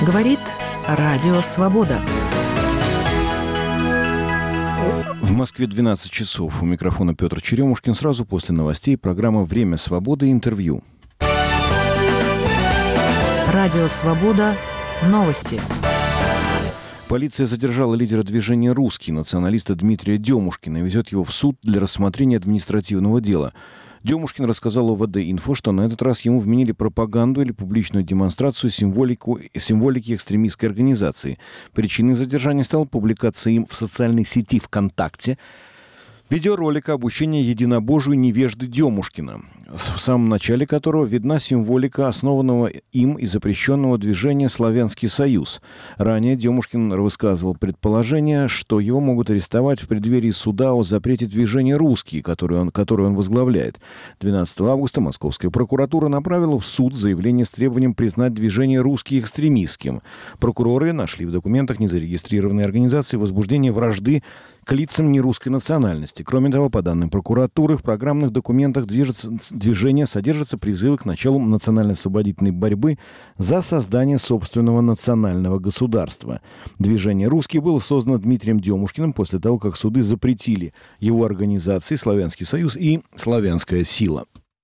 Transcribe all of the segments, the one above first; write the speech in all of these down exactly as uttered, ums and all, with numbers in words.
Говорит Радио Свобода. В Москве двенадцать часов. У микрофона Петр Черемушкин. Сразу после новостей программа «Время свободы» и интервью. Радио Свобода. Новости. Полиция задержала лидера движения «Русский», националиста Дмитрия Демушкина, и везет его в суд для рассмотрения административного дела. Демушкин рассказал ОВД-инфо, что на этот раз ему вменили пропаганду или публичную демонстрацию символику, символики экстремистской организации. Причиной задержания стала публикация им в социальной сети ВКонтакте видеоролика обучения единобожию невежды Демушкина, в самом начале которого видна символика основанного им и запрещенного движения «Славянский Союз». Ранее Демушкин высказывал предположение, что его могут арестовать в преддверии суда о запрете движения «Русский», который он, который он возглавляет. двенадцатого августа Московская прокуратура направила в суд заявление с требованием признать движение «Русский» экстремистским. Прокуроры нашли в документах незарегистрированной организации возбуждение вражды к лицам нерусской национальности. Кроме того, по данным прокуратуры, в программных документах движется, движения содержатся призывы к началу национально-освободительной борьбы за создание собственного национального государства. Движение «Русский» было создано Дмитрием Демушкиным после того, как суды запретили его организации «Славянский Союз» и «Славянская сила».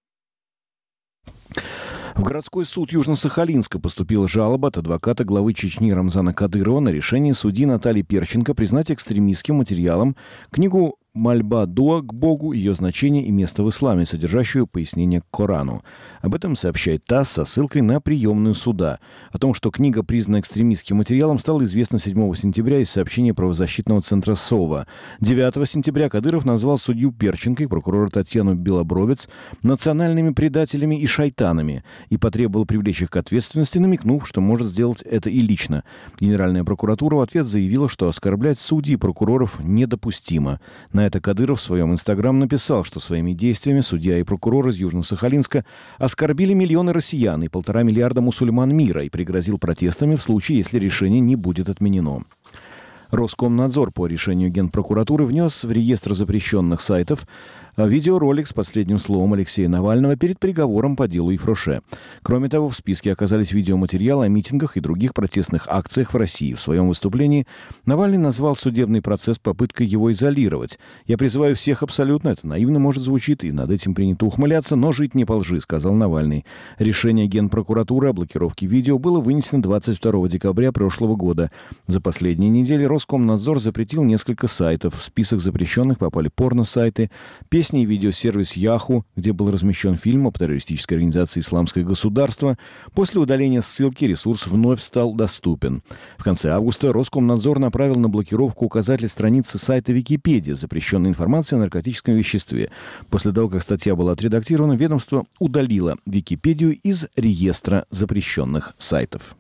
В городской суд Южно-Сахалинска поступила жалоба от адвоката главы Чечни Рамзана Кадырова на решение судьи Натальи Перченко признать экстремистским материалом книгу «Мольба дуа к Богу. Ее значение и место в исламе», содержащую пояснение к Корану. Об этом сообщает ТАСС со ссылкой на приемную суда. О том, что книга признана экстремистским материалом, стало известно седьмого сентября из сообщения правозащитного центра СОВА. девятого сентября Кадыров назвал судью Перченко и прокурора Татьяну Белобровец национальными предателями и шайтанами и потребовал привлечь их к ответственности, намекнув, что может сделать это и лично. Генеральная прокуратура в ответ заявила, что оскорблять судей и прокуроров недопустимо. На это Кадыров в своем инстаграм написал, что своими действиями судья и прокурор из Южно-Сахалинска оскорбили миллионы россиян и полтора миллиарда мусульман мира и пригрозил протестами в случае, если решение не будет отменено. Роскомнадзор по решению Генпрокуратуры внес в реестр запрещенных сайтов видеоролик с последним словом Алексея Навального перед приговором по делу Ефроше. Кроме того, в списке оказались видеоматериалы о митингах и других протестных акциях в России. В своем выступлении Навальный назвал судебный процесс попыткой его изолировать. «Я призываю всех абсолютно, это наивно, может, звучит, и над этим принято ухмыляться, но жить не по лжи», — сказал Навальный. Решение Генпрокуратуры о блокировке видео было вынесено двадцать второго декабря прошлого года. За последние недели Роскомнадзор запретил несколько сайтов. В список запрещенных попали порно-сайты, песни и видеосервис Яху, где был размещен фильм об террористической организации «Исламское государство». После удаления ссылки ресурс вновь стал доступен. В конце августа Роскомнадзор направил на блокировку указатель страницы сайта Википедия, запрещенной информации о наркотическом веществе. После того, как статья была отредактирована, ведомство удалило Википедию из реестра запрещенных сайтов.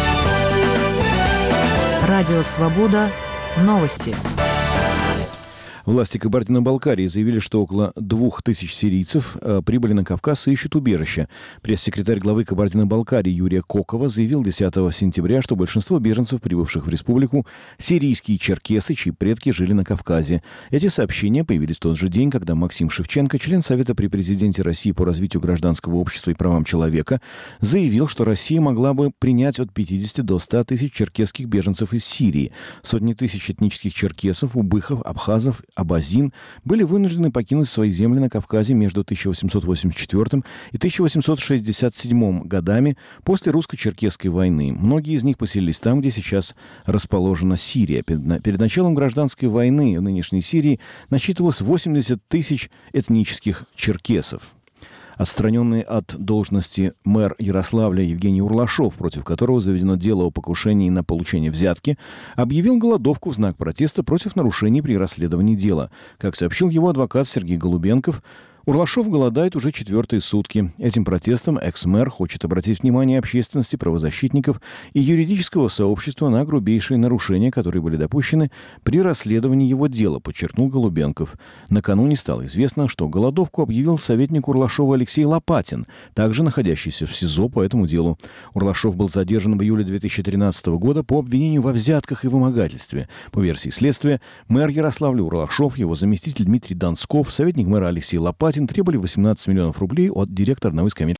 Радио Свобода. Новости. Власти Кабардино-Балкарии заявили, что около двух тысяч сирийцев э, прибыли на Кавказ и ищут убежище. Пресс-секретарь главы Кабардино-Балкарии Юрия Кокова заявил десятого сентября, что большинство беженцев, прибывших в республику, сирийские черкесы, чьи предки жили на Кавказе. Эти сообщения появились в тот же день, когда Максим Шевченко, член Совета при президенте России по развитию гражданского общества и правам человека, заявил, что Россия могла бы принять от пятидесяти до ста тысяч черкесских беженцев из Сирии. Сотни тысяч этнических черкесов, убыхов, абхазов, абазин были вынуждены покинуть свои земли на Кавказе между тысяча восемьсот восемьдесят четвёртым и тысяча восемьсот шестьдесят седьмым годами после русско-черкесской войны. Многие из них поселились там, где сейчас расположена Сирия. Перед, перед началом гражданской войны в нынешней Сирии насчитывалось восемьдесят тысяч этнических черкесов. Отстраненный от должности мэр Ярославля Евгений Урлашов, против которого заведено дело о покушении на получение взятки, объявил голодовку в знак протеста против нарушений при расследовании дела. Как сообщил его адвокат Сергей Голубенков, Урлашов голодает уже четвертые сутки. Этим протестом экс-мэр хочет обратить внимание общественности, правозащитников и юридического сообщества на грубейшие нарушения, которые были допущены при расследовании его дела, подчеркнул Голубенков. Накануне стало известно, что голодовку объявил советник Урлашова Алексей Лопатин, также находящийся в СИЗО по этому делу. Урлашов был задержан в июле две тысячи тринадцатого года по обвинению во взятках и вымогательстве. По версии следствия, мэр Ярославля Урлашов, его заместитель Дмитрий Донсков, советник мэра Алексей Лопатин требовали восемнадцать миллионов рублей от директора одного из коммерческих